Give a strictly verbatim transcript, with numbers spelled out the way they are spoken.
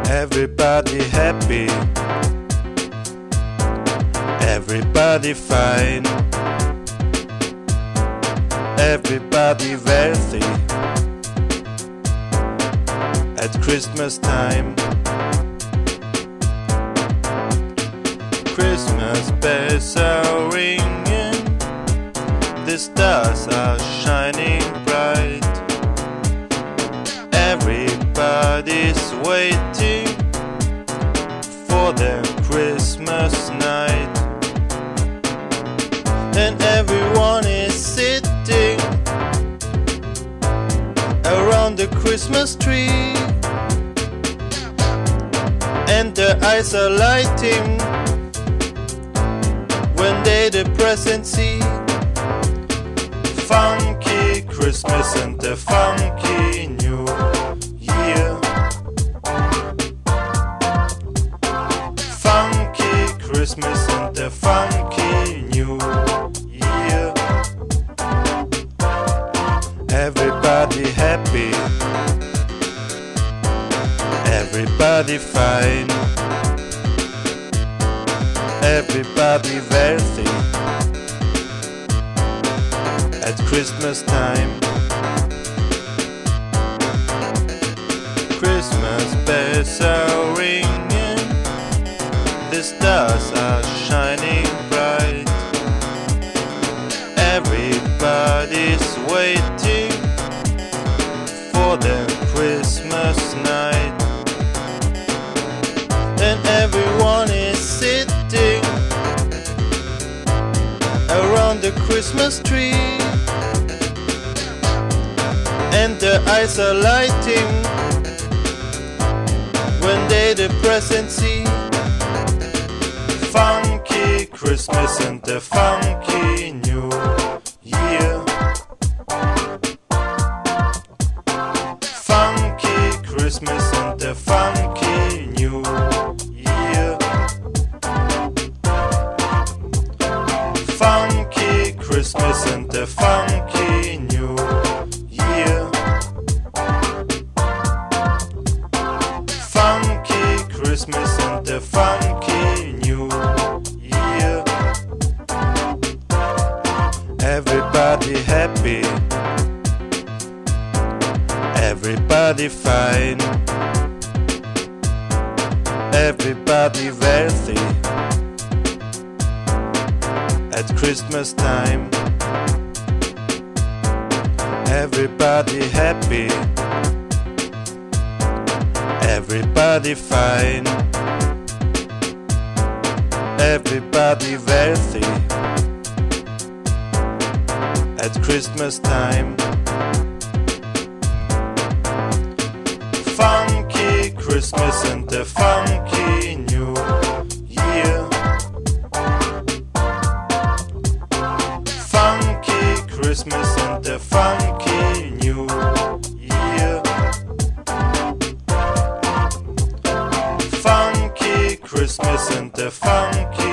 Everybody happy, everybody fine, everybody wealthy at Christmas time. Christmas bells are ringing, the stars are shining bright. Everybody's waiting for their Christmas night, and everyone is sitting around the Christmas tree, and their eyes are lighting when they the present see. Funky Christmas and the funky New Year. Funky Christmas and the funky New Year. Everybody happy, everybody fine, everybody wealthy at Christmas time. Christmas bells are ringing, the stars are shining bright. Everybody's waiting for their Christmas night, and everyone is sitting around the Christmas tree, and their eyes are lighting when they the present see. Funky Christmas and the funky New Year. Funky Christmas and the funky New Year. Funky Christmas and the funky New Year. Funky Christmas and the funky New Year. Everybody happy, everybody fine, everybody wealthy at Christmas time. Everybody happy, everybody fine, everybody wealthy at Christmas time. Funky Christmas and the funky New Year. Funky Christmas and the funky New Year. Funky Christmas and the funky